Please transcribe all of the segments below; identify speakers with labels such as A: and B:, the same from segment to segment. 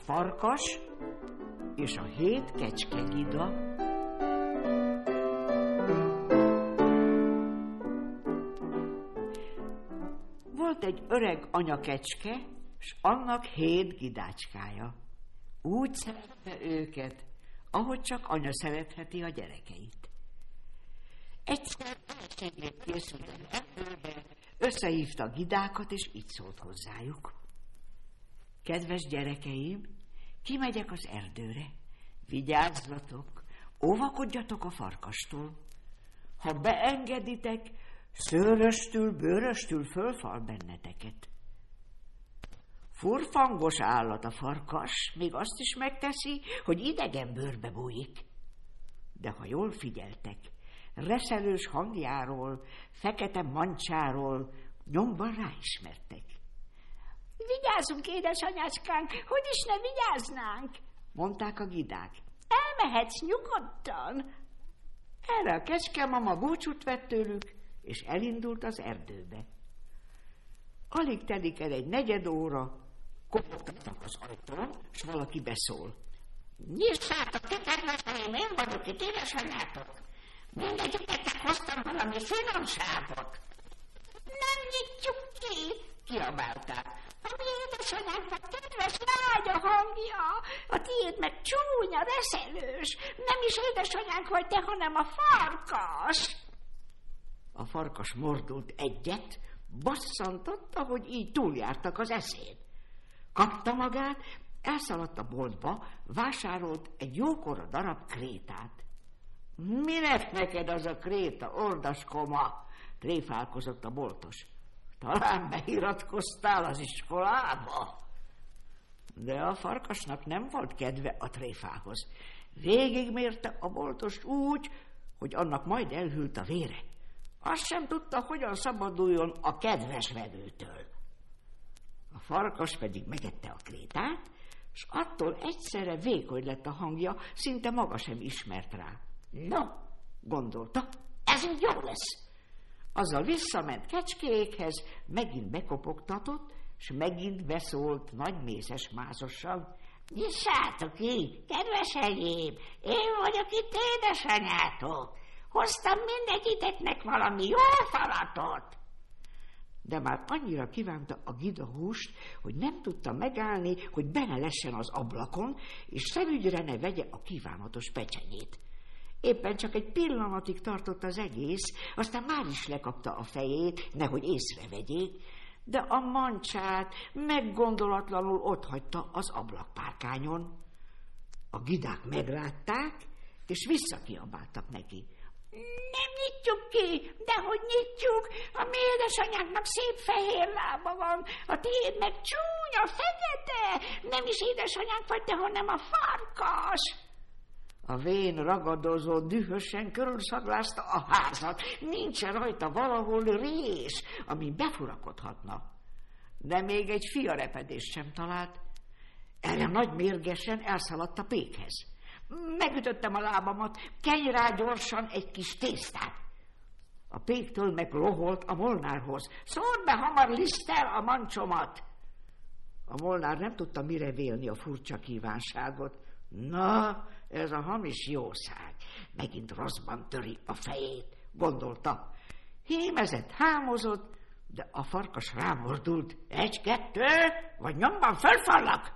A: farkas és a 7 kecskegida. Volt egy öreg anyakecske, s annak 7 gidácskája. Úgy szerette őket, ahogy csak anya szeretheti a gyerekeit. Egyszer elségét készült az erdőbe, összehívta a gidákat, és így szólt hozzájuk. Kedves gyerekeim, kimegyek az erdőre. Vigyázzatok, óvakodjatok a farkastól. Ha beengeditek, szőröstül, bőröstül fölfal benneteket. Furfangos állat a farkas, még azt is megteszi, hogy idegen bőrbe bújik. De ha jól figyeltek, reszelős hangjáról, fekete mancsáról nyomban ráismertek.
B: Vigyázzunk, édesanyácskánk, hogy is ne vigyáznánk,
A: mondták a gidák.
B: Elmehetsz nyugodtan.
A: Erre a kecskemama búcsút vett tőlük, és elindult az erdőbe. Alig telik el egy 4 óra, kopogtatnak az ajtón, s valaki beszól.
B: Nyissátok ki, kedveseim, én vagyok itt, édesanyátok. Mindegyiknek hoztam valami finomságot. Nem nyitjuk ki, kiabálták. A mi édesanyánknak kedves lágy a hangja, a tiéd meg csúnya, reszelős. Nem is édesanyánk vagy te, hanem a farkas.
A: A farkas mordult egyet, basszantotta, hogy így túljártak az eszén. Kapta magát, elszaladt a boltba, vásárolt egy jókora darab krétát. Minek neked az a kréta, ordaskoma? Tréfálkozott a boltos. Talán beiratkoztál az iskolába? De a farkasnak nem volt kedve a tréfához. Végigmérte a boltost úgy, hogy annak majd elhűlt a vére. Azt sem tudta, hogyan szabaduljon a kedves vevőtől. A farkas pedig megette a krétát, s attól egyszerre vékony lett a hangja, szinte maga sem ismert rá. No, gondolta, ez így jó lesz. Azzal visszament kecskékhez, megint bekopogtatott, s megint beszólt nagy mézes mázossal.
B: Nyissátok ki, kedveseim, én vagyok itt édesanyátok. Hoztam mindegyiteknek valami jó falatot.
A: De már annyira kívánta a gida húst, hogy nem tudta megállni, hogy benne lessen az ablakon, és szemügyre ne vegye a kívánatos pecsenyét. Éppen csak egy pillanatig tartott az egész, aztán már is lekapta a fejét, nehogy észrevegyék, de a mancsát meggondolatlanul otthagyta az ablakpárkányon. A gidák meglátták, és visszakiabáltak neki.
B: Nem nyitjuk ki, dehogy nyitjuk, a mi édesanyánknak szép fehér lába van, a tiéd meg csúnya, fekete, nem is édesanyánk vagy te, hanem a farkas.
A: A vén ragadozó dühösen körülszaglázta a házat, nincsen rajta valahol rés, ami befurakodhatna. De még egy fiarepedést sem talált. Erre nagy mérgesen elszaladt a pékhez. Megütöttem a lábamat, kenj rá gyorsan egy kis tésztát. A péktől meg loholt a Molnárhoz. Szórd be hamar liszttel a mancsomat. A Molnár nem tudta mire vélni a furcsa kívánságot. Na, ez a hamis jószág. Megint rosszban töri a fejét, gondolta. Hímezett, hámozott, de a farkas rámordult. 1, 2, vagy nyomban fölfallak.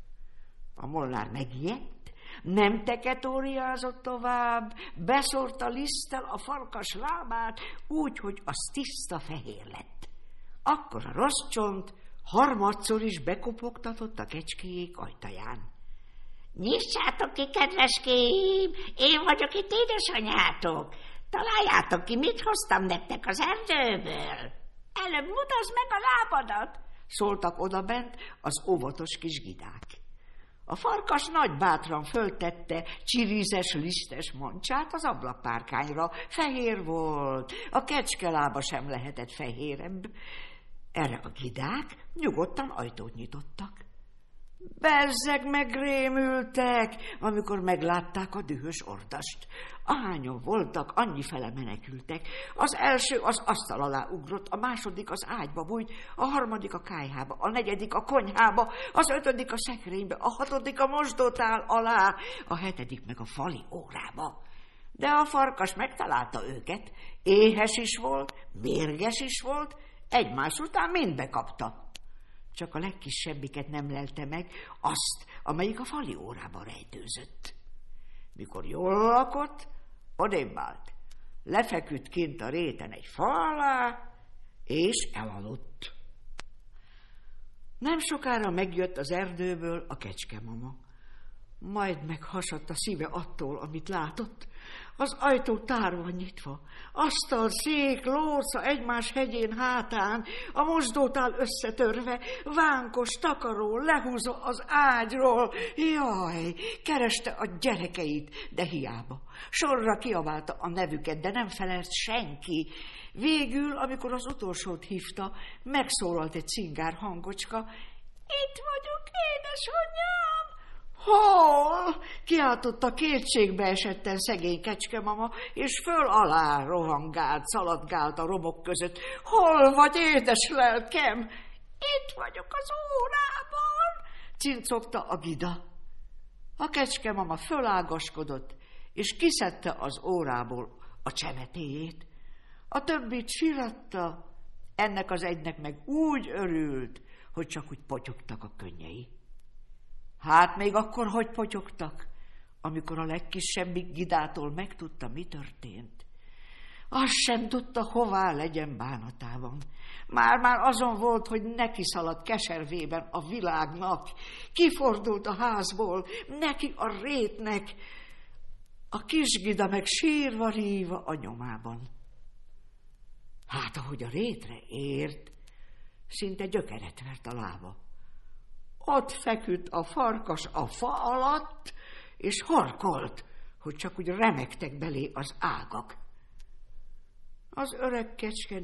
A: A Molnár megijedt, nem teketóriázott tovább, beszórta liszttel a farkas lábát, úgy, hogy az tiszta fehér lett. Akkor a rossz csont harmadszor is bekopogtatott a kecskéjék ajtaján.
B: Nyissátok ki, kedveskéim, én vagyok itt édesanyátok. Találjátok ki, mit hoztam nektek az erdőből. Előbb mutasd meg a lábadat,
A: szóltak odabent az óvatos kis gidák. A farkas nagy bátran föltette csirízes, lisztes mancsát az ablakpárkányra. Fehér volt, a kecske lába sem lehetett fehérebb. Erre a gidák nyugodtan ajtót nyitottak. Bezzeg megrémültek, amikor meglátták a dühös ordast. Ahányan voltak, annyifele menekültek. Az első az asztal alá ugrott, a második az ágyba bújt, a harmadik a kályhába, a negyedik a konyhába, az ötödik a szekrénybe, a hatodik a mosdótál alá, a hetedik meg a fali órába. De a farkas megtalálta őket, éhes is volt, mérges is volt, egymás után mind bekapta. Csak a legkisebbiket nem lelte meg, azt, amelyik a fali órába rejtőzött. Mikor jól lakott, odébb állt. Lefeküdt kint a réten egy fa alá, és elaludt. Nem sokára megjött az erdőből a kecskemama. Majd meghasadt a szíve attól, amit látott. Az ajtó tárva nyitva, asztal, szék, lóca egymás hegyén hátán, a mosdótál összetörve, vánkos takaró lehúzva az ágyról. Jaj, kereste a gyerekeit, de hiába. Sorra kiabálta a nevüket, de nem felelt senki. Végül, amikor az utolsót hívta, megszólalt egy cingár hangocska. Itt vagyok, édesanyám! Hol? Kiáltotta kétségbe esetten szegény kecskemama, és föl alá rohangált, szaladgált a romok között. Hol vagy, édes lelkem? Itt vagyok az órában, cincogta a gida. A kecskemama fölágaskodott, és kiszedte az órából a csemetéjét. A többit síratta, ennek az egynek meg úgy örült, hogy csak úgy potyogtak a könnyei. Hát még akkor hogy potyogtak, amikor a legkisebbik gidától megtudta, mi történt. Azt sem tudta, hová legyen bánatában. Már azon volt, hogy neki szaladt keservében a világnak. Kifordult a házból, neki a rétnek. A kisgida meg sírva-ríva a nyomában. Hát, ahogy a rétre ért, szinte gyökeret vert a lába. Ott feküdt a farkas a fa alatt, és horkolt, hogy csak úgy remegtek belé az ágak. Az öreg kecske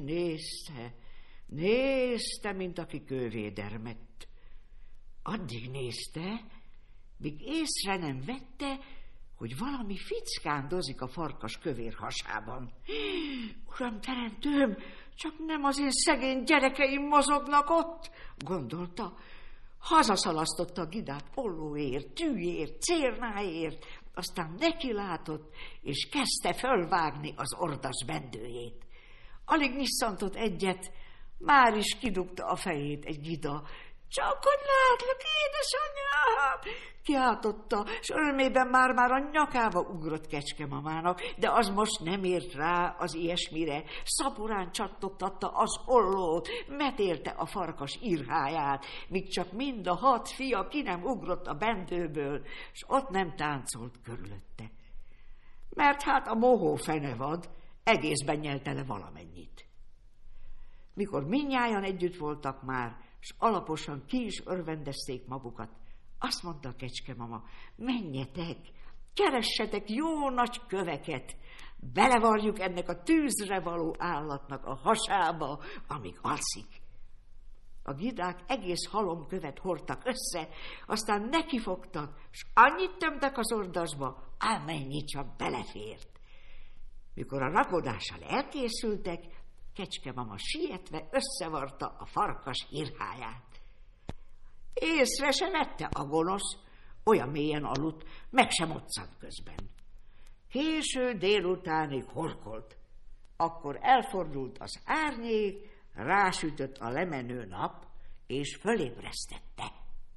A: nézte, mint aki kővédermett. Addig nézte, míg észre nem vette, hogy valami fickándozik a farkas kövér hasában. Uram teremtőm, csak nem az én szegény gyerekeim mozognak ott, gondolta. Hazaszalasztotta a gidát ollóért, tűért, cérnáért, aztán neki látott, és kezdte fölvágni az ordas bendőjét. Alig nyisszantott egyet, már is kidugta a fejét egy gida. Csak hogy látlak, édesanyám! Kiáltotta, s örömében már a nyakába ugrott kecskemamának, de az most nem ért rá az ilyesmire. Szaporán csattogtatta az ollót, metélte a farkas irháját, míg csak mind a 6 fia ki nem ugrott a bendőből, s ott nem táncolt körülötte. Mert hát a mohó fenevad egészben nyelte le valamennyit. Mikor mindnyájan együtt voltak már, s alaposan ki is örvendezték magukat, azt mondta a kecskemama, menjetek, keressetek jó nagy köveket, belevarjuk ennek a tűzre való állatnak a hasába, amíg alszik. A gidák egész halomkövet hordtak össze, aztán nekifogtak, s annyit tömtek az ordasba, amennyi csak belefért. Mikor a rakodással elkészültek, kecskemama sietve összevarta a farkas irháját. Észre se vette a gonosz, olyan mélyen aludt, meg sem moccant közben. Késő délutánig horkolt, akkor elfordult az árnyék, rásütött a lemenő nap, és fölébresztette.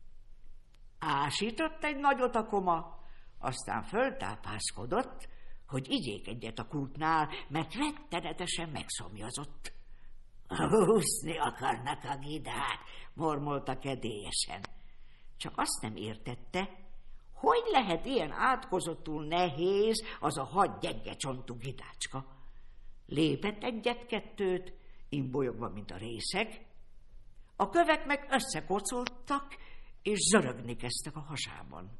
A: Ásított egy nagyot a koma, aztán föltápászkodott, hogy igyék egyet a kútnál, mert rettenetesen megszomjazott. Húszni akarnak a gidák, mormolta kedélyesen. Csak azt nem értette, hogy lehet ilyen átkozottul nehéz az a 6 gyenge csontú gidácska. Lépett egyet-kettőt, imbolyogva, mint a részeg. A kövek meg összekocoltak, és zörögni kezdtek a hasában.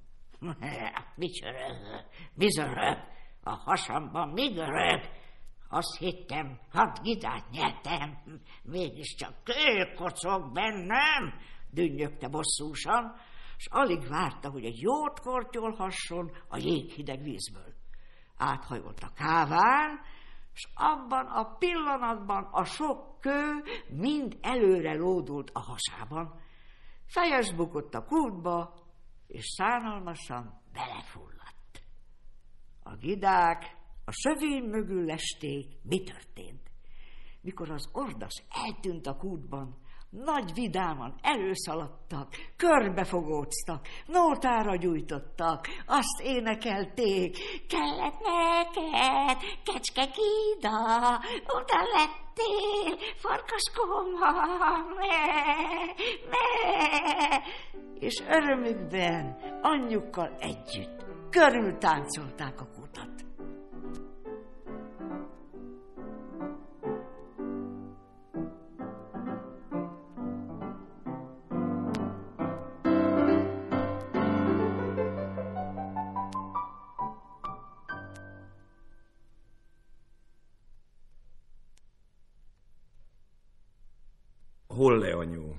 A: Mi zörög? A hasamban mi görög? Azt hittem, 6 gidát nyertem, mégiscsak kőkocog bennem, dünnyögte bosszúsan, s alig várta, hogy egy jót kortyolhasson a jéghideg vízből. Áthajolt a káván, s abban a pillanatban a sok kő mind előre lódult a hasában. Fejes bukott a kútba, és szánalmasan belefulladt. A gidák a sövény mögül lesték, mi történt. Mikor az ordas eltűnt a kútban, nagy vidáman előszaladtak, körbefogóztak, nótára gyújtottak, azt énekelték: kellett neked, kecske Gida, oda lettél, farkaskoma, és örömükben anyjukkal együtt körültáncolták a kutat.
C: Holle anyu.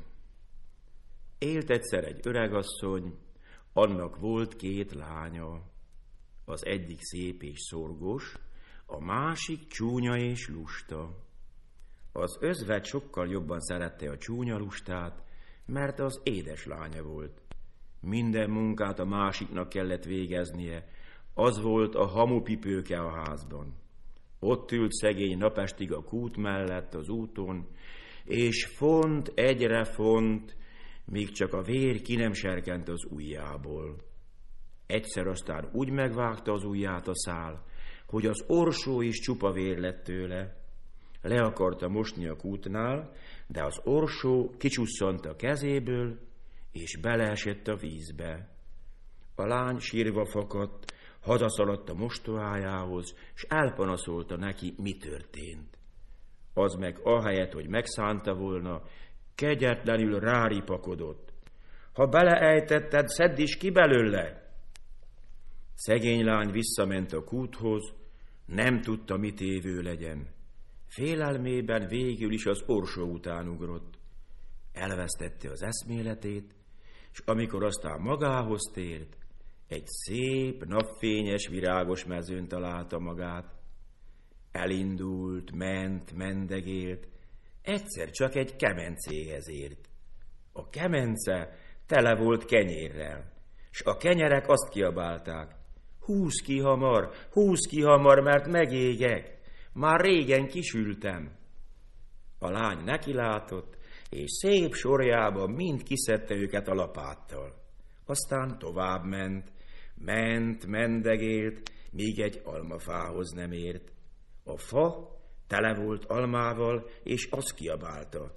C: Élt egyszer egy öregasszony, annak volt 2 lánya. Az egyik szép és szorgos, a másik csúnya és lusta. Az özvegy sokkal jobban szerette a csúnya lustát, mert az édes lánya volt. Minden munkát a másiknak kellett végeznie, az volt a hamupipőke a házban. Ott ült szegény napestig a kút mellett az úton, és font egyre font, míg csak a vér ki nem serkent az ujjából. Egyszer aztán úgy megvágta az ujját a szál, hogy az orsó is csupa vér lett tőle. Le akarta mosni a kútnál, de az orsó kicsusszant a kezéből, és beleesett a vízbe. A lány sírva fakadt, hazaszaladt a mostohájához, s elpanaszolta neki, mi történt. Az meg ahelyett, hogy megszánta volna, kegyetlenül ráripakodott. Ha beleejtetted, szedd is ki belőle! Szegény lány visszament a kúthoz, nem tudta, mit évő legyen. Félelmében végül is az orsó után ugrott. Elvesztette az eszméletét, és amikor aztán magához tért, egy szép, napfényes, virágos mezőn találta magát. Elindult, ment, mendegélt, egyszer csak egy kemencéhez ért. A kemence tele volt kenyérrel, s a kenyerek azt kiabálták: húzz ki hamar, mert megégek, már régen kisültem. A lány nekilátott, és szép sorjában mind kiszedte őket a lapáttal. Aztán tovább ment, mendegélt, míg egy almafához nem ért. A fa tele volt almával, és azt kiabálta: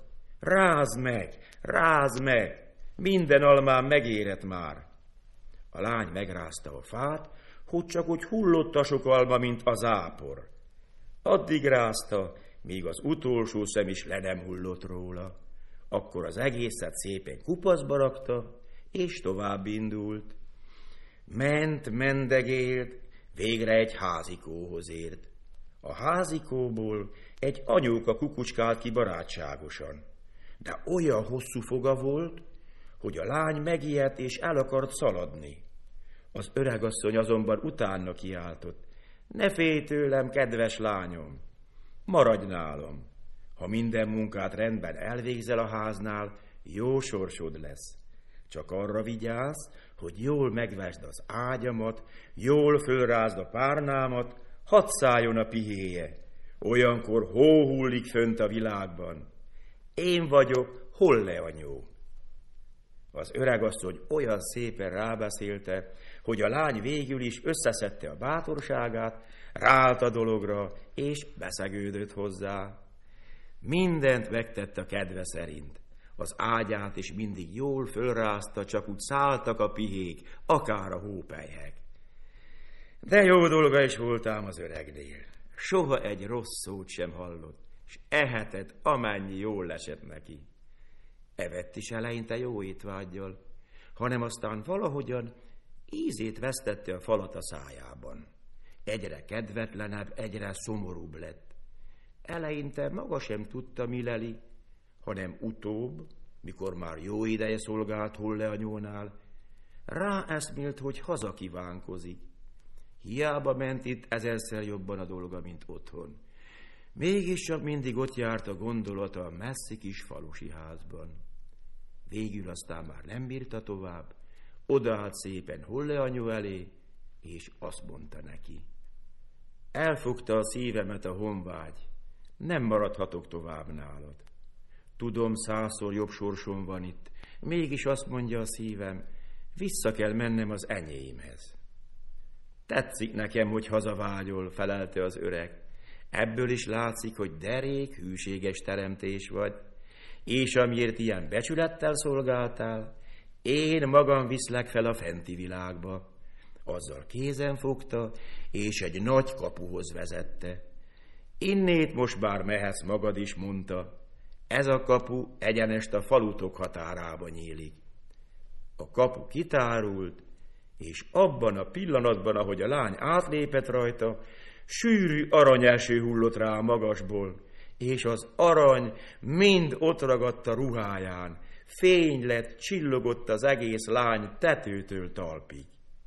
C: rázd meg, minden almám megérett már. A lány megrázta a fát, hogy csak úgy hullott a sok alma, mint a zápor. Addig rázta, míg az utolsó szem is le nem hullott róla. Akkor az egészet szépen kupaszba rakta, és tovább indult. Mendegélt, végre egy házikóhoz ért. A házikóból egy anyóka kukucskált ki barátságosan, de olyan hosszú foga volt, hogy a lány megijedt és el akart szaladni. Az öregasszony azonban utána kiáltott: ne félj tőlem, kedves lányom, maradj nálam. Ha minden munkát rendben elvégzel a háznál, jó sorsod lesz. Csak arra vigyázz, hogy jól megvesd az ágyamat, jól fölrázd a párnámat, hadd szálljon a pihéje. Olyankor hó hullik fönt a világban. Én vagyok Holle anyó. Az öregasszony olyan szépen rábeszélte, hogy a lány végül is összeszedte a bátorságát, ráállt a dologra, és beszegődött hozzá. Mindent megtett a kedve szerint. Az ágyát is mindig jól fölrázta, csak úgy szálltak a pihék, akár a hópelyhek. De jó dolga is volt ám az öregnél. Soha egy rossz szót sem hallott, s ehetett, amennyi jól esett neki. Evett is eleinte jó étvággyal, hanem aztán valahogyan ízét vesztette a falat a szájában. Egyre kedvetlenebb, egyre szomorúbb lett. Eleinte maga sem tudta, mi leli, hanem utóbb, mikor már jó ideje szolgált Holle anyónál, Ráeszmélt, hogy haza kívánkozik. Hiába ment itt ezerszer jobban a dolga, mint otthon. Mégis csak mindig ott járt a gondolata a messzi kis falusi házban. Végül aztán már nem bírta tovább, odaállt szépen Holle anyu elé, és azt mondta neki: elfogta a szívemet a honvágy, nem maradhatok tovább nálad. Tudom, 100-szor jobb sorsom van itt, mégis azt mondja a szívem, vissza kell mennem az enyémhez. Tetszik nekem, hogy hazavágyol, felelte az öreg. Ebből is látszik, hogy derék, hűséges teremtés vagy, és amiért ilyen becsülettel szolgáltál, én magam viszlek fel a fenti világba. Azzal kézen fogta, és egy nagy kapuhoz vezette. Innét most már mehetsz magad is, mondta. Ez a kapu egyenest a falutok határába nyílik. A kapu kitárult, és abban a pillanatban, ahogy a lány átlépett rajta, sűrű aranyeső hullott rá a magasból, és az arany mind ott ragadt a ruháján, fény lett, csillogott az egész lány tetőtől talpig.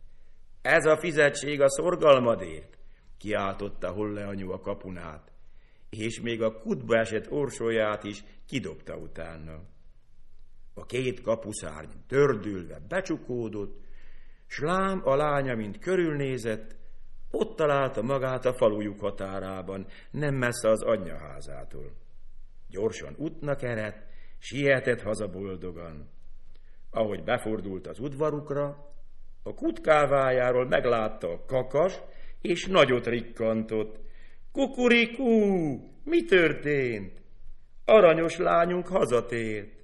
C: Ez a fizetség a szorgalmadért, kiáltotta Holle anyu a kapunát, és még a kútba esett orsolyát is kidobta utána. A két kapuszárny tördülve becsukódott, s lám a lánya, mint körülnézett, ott találta magát a falujuk határában, nem messze az anyja házától. Gyorsan útnak eredt, sietett haza boldogan. Ahogy befordult az udvarukra, a kutkávájáról meglátta a kakas, és nagyot rikkantott. Kukurikú, mi történt? Aranyos lányunk hazatért.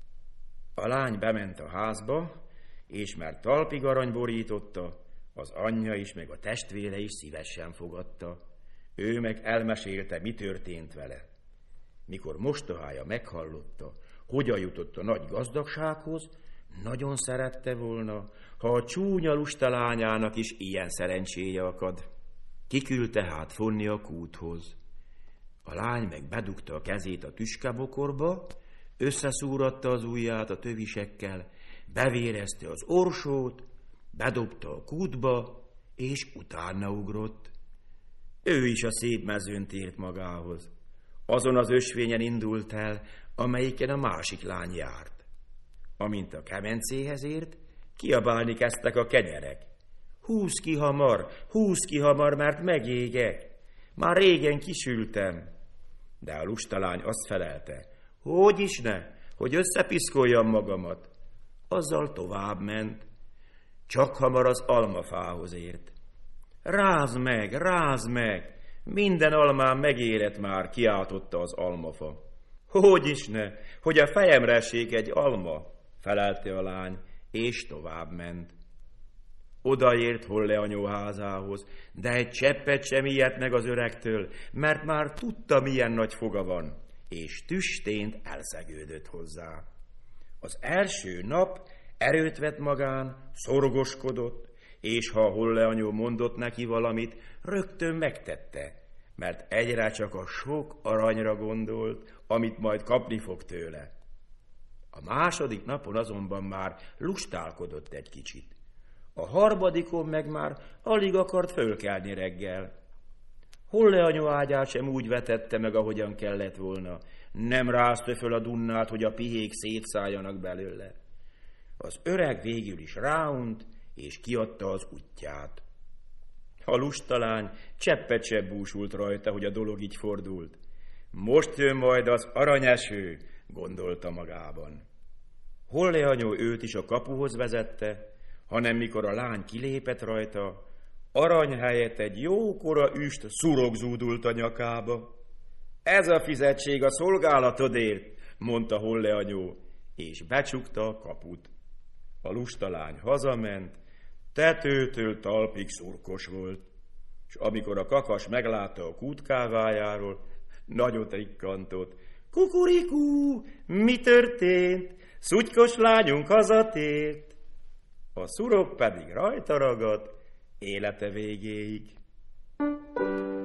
C: A lány bement a házba, és mert talpig arany borította, az anyja is, meg a testvére is szívesen fogadta. Ő meg elmesélte, mi történt vele. Mikor mostohája meghallotta, hogyan jutott a nagy gazdagsághoz, nagyon szerette volna, ha a csúnya lusta lányának is ilyen szerencséje akad. Kiküldte hát fonni a kúthoz. A lány meg bedugta a kezét a tüskebokorba, összeszúratta az ujját a tövisekkel, bevérezte az orsót, bedobta a kútba, és utána ugrott. Ő is a szép mezőn tért magához. Azon az ösvényen indult el, amelyiken a másik lány járt. Amint a kemencéhez ért, kiabálni kezdtek a kenyerek. Húzz ki hamar, mert megégek. Már régen kisültem. De a lustalány azt felelte, hogy is ne, hogy összepiszkoljam magamat. Azzal tovább ment. Csak hamar az almafához ért. Rázd meg, minden almám megérett már, kiáltotta az almafa. Hogy is ne, hogy a fejemre essék egy alma, felelte a lány, és tovább ment. Odaért Holle anyu házához, de egy cseppet sem ijedt meg az öregtől, mert már tudta, milyen nagy foga van, és tüstént elszegődött hozzá. Az első nap erőt vett magán, szorgoskodott, és ha Holle anyu mondott neki valamit, rögtön megtette, mert egyre csak a sok aranyra gondolt, amit majd kapni fog tőle. A második napon azonban már lustálkodott egy kicsit. A harmadikon meg már alig akart fölkelni reggel. Holle anyu ágyát sem úgy vetette meg, ahogyan kellett volna. Nem rázta föl a dunnát, hogy a pihék szétszálljanak belőle. Az öreg végül is ráunt, és kiadta az útját. A lustalány cseppet se búsult rajta, hogy a dolog így fordult. Most jön majd az aranyeső, gondolta magában. Holle anyu őt is a kapuhoz vezette, hanem mikor a lány kilépett rajta, arany helyett egy jókora üst szurok zúdult a nyakába. Ez a fizetség a szolgálatodért, mondta Holle anyu, és becsukta a kaput. A lustalány hazament, tetőtől talpig szurkos volt, és amikor a kakas meglátta a kútkávájáról, nagyot rikkantott. Kukurikú, mi történt? Szutykos lányunk hazatért. A szurok pedig rajta ragadt élete végéig.